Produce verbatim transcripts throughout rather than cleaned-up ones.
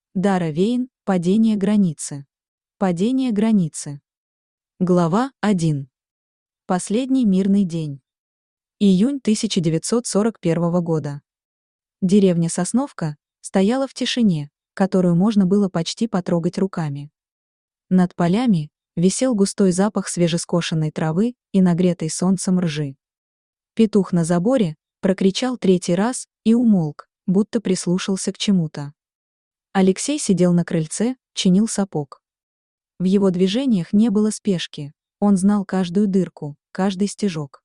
Дара Вейн, падение границы. Падение границы. Глава один. Последний мирный день. Июнь тысяча девятьсот сорок первого года. Деревня Сосновка стояла в тишине, которую можно было почти потрогать руками. Над полями висел густой запах свежескошенной травы и нагретой солнцем ржи. Петух на заборе прокричал третий раз и умолк, будто прислушался к чему-то. Алексей сидел на крыльце, чинил сапог. В его движениях не было спешки, он знал каждую дырку, каждый стежок.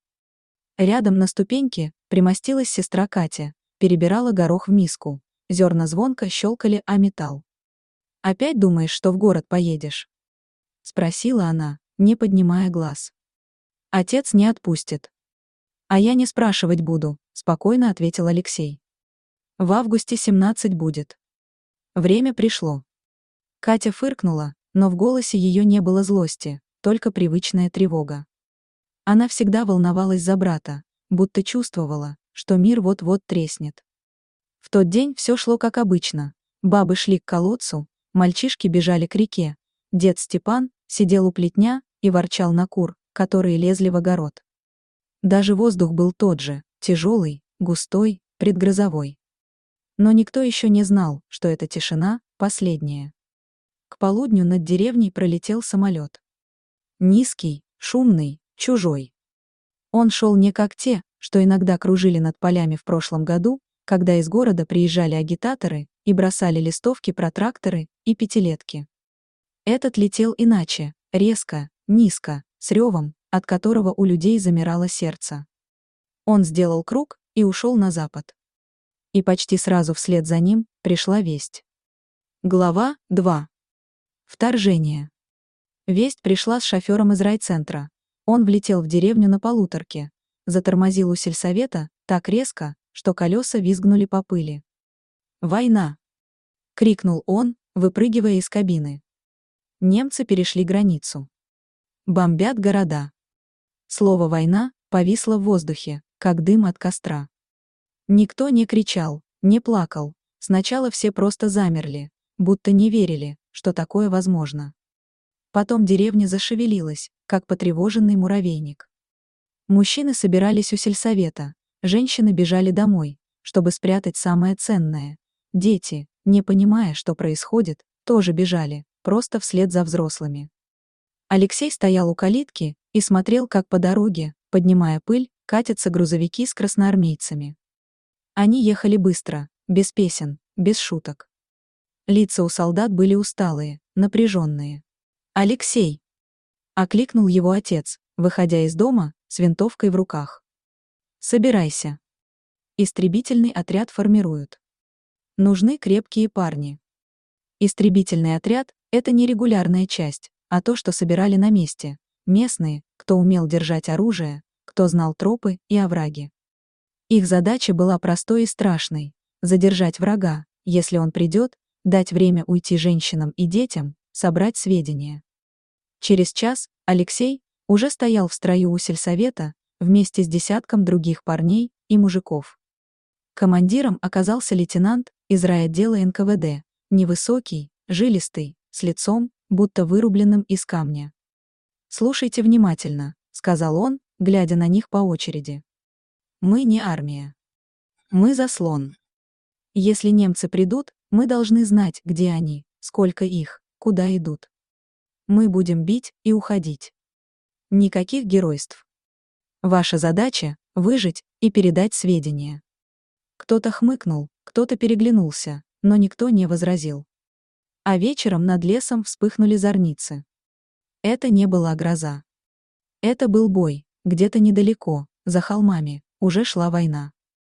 Рядом на ступеньке примостилась сестра Катя, перебирала горох в миску, зерна звонко щелкали о металл. «Опять думаешь, что в город поедешь?» — спросила она, не поднимая глаз. «Отец не отпустит». «А я не спрашивать буду», — спокойно ответил Алексей. «В августе семнадцать будет». Время пришло. Катя фыркнула, но в голосе ее не было злости, только привычная тревога. Она всегда волновалась за брата, будто чувствовала, что мир вот-вот треснет. В тот день все шло как обычно. Бабы шли к колодцу, мальчишки бежали к реке. Дед Степан сидел у плетня и ворчал на кур, которые лезли в огород. Даже воздух был тот же, тяжелый, густой, предгрозовой. Но никто еще не знал, что эта тишина — последняя. К полудню над деревней пролетел самолет. Низкий, шумный, чужой. Он шел не как те, что иногда кружили над полями в прошлом году, когда из города приезжали агитаторы и бросали листовки про тракторы и пятилетки. Этот летел иначе, резко, низко, с ревом, от которого у людей замирало сердце. Он сделал круг и ушел на запад. И почти сразу вслед за ним пришла весть. Глава два. Вторжение. Весть пришла с шофером из райцентра. Он влетел в деревню на полуторке, затормозил у сельсовета так резко, что колеса визгнули по пыли. «Война!» — крикнул он, выпрыгивая из кабины. Немцы перешли границу. Бомбят города. Слово «война» повисло в воздухе, как дым от костра. Никто не кричал, не плакал, сначала все просто замерли, будто не верили, что такое возможно. Потом деревня зашевелилась, как потревоженный муравейник. Мужчины собирались у сельсовета, женщины бежали домой, чтобы спрятать самое ценное. Дети, не понимая, что происходит, тоже бежали, просто вслед за взрослыми. Алексей стоял у калитки и смотрел, как по дороге, поднимая пыль, катятся грузовики с красноармейцами. Они ехали быстро, без песен, без шуток. Лица у солдат были усталые, напряженные. «Алексей!» — окликнул его отец, выходя из дома с винтовкой в руках. «Собирайся. Истребительный отряд формируют. Нужны крепкие парни». Истребительный отряд — это не регулярная часть, а то, что собирали на месте, местные, кто умел держать оружие, кто знал тропы и овраги. Их задача была простой и страшной — задержать врага, если он придет, дать время уйти женщинам и детям, собрать сведения. Через час Алексей уже стоял в строю у сельсовета вместе с десятком других парней и мужиков. Командиром оказался лейтенант из райотдела эн ка вэ дэ, невысокий, жилистый, с лицом, будто вырубленным из камня. «Слушайте внимательно», — сказал он, глядя на них по очереди. «Мы не армия. Мы заслон. Если немцы придут, мы должны знать, где они, сколько их, куда идут. Мы будем бить и уходить. Никаких геройств. Ваша задача — выжить и передать сведения». Кто-то хмыкнул, кто-то переглянулся, но никто не возразил. А вечером над лесом вспыхнули зорницы. Это не была гроза. Это был бой, где-то недалеко, за холмами, уже шла война.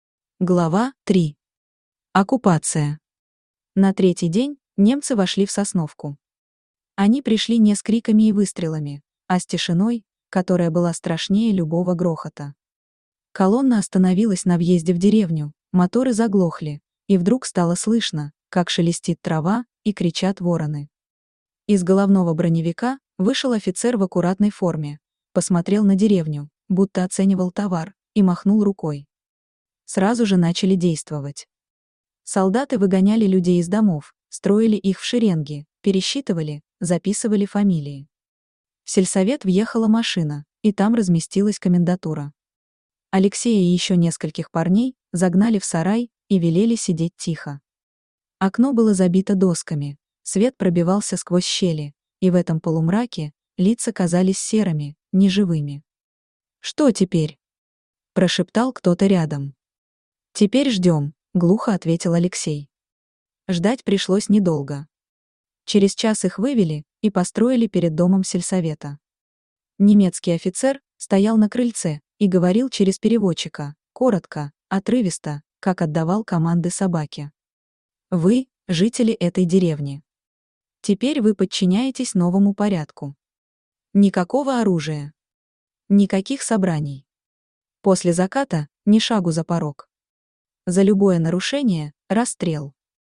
Глава три. Оккупация. На третий день немцы вошли в Сосновку. Они пришли не с криками и выстрелами, а с тишиной, которая была страшнее любого грохота. Колонна остановилась на въезде в деревню, моторы заглохли, и вдруг стало слышно, как шелестит трава и кричат вороны. Из головного броневика вышел офицер в аккуратной форме, посмотрел на деревню, будто оценивал товар, и махнул рукой. Сразу же начали действовать. Солдаты выгоняли людей из домов, строили их в шеренги, пересчитывали, записывали фамилии. В сельсовет въехала машина, и там разместилась комендатура. Алексея и еще нескольких парней загнали в сарай и велели сидеть тихо. Окно было забито досками, свет пробивался сквозь щели, и в этом полумраке лица казались серыми, неживыми. «Что теперь?» — прошептал кто-то рядом. «Теперь ждем», — глухо ответил Алексей. Ждать пришлось недолго. Через час их вывели и построили перед домом сельсовета. Немецкий офицер стоял на крыльце и говорил через переводчика, коротко, отрывисто, как отдавал команды собаке. «Вы — жители этой деревни. Теперь вы подчиняетесь новому порядку. Никакого оружия. Никаких собраний. После заката ни шагу за порог. За любое нарушение — расстрел.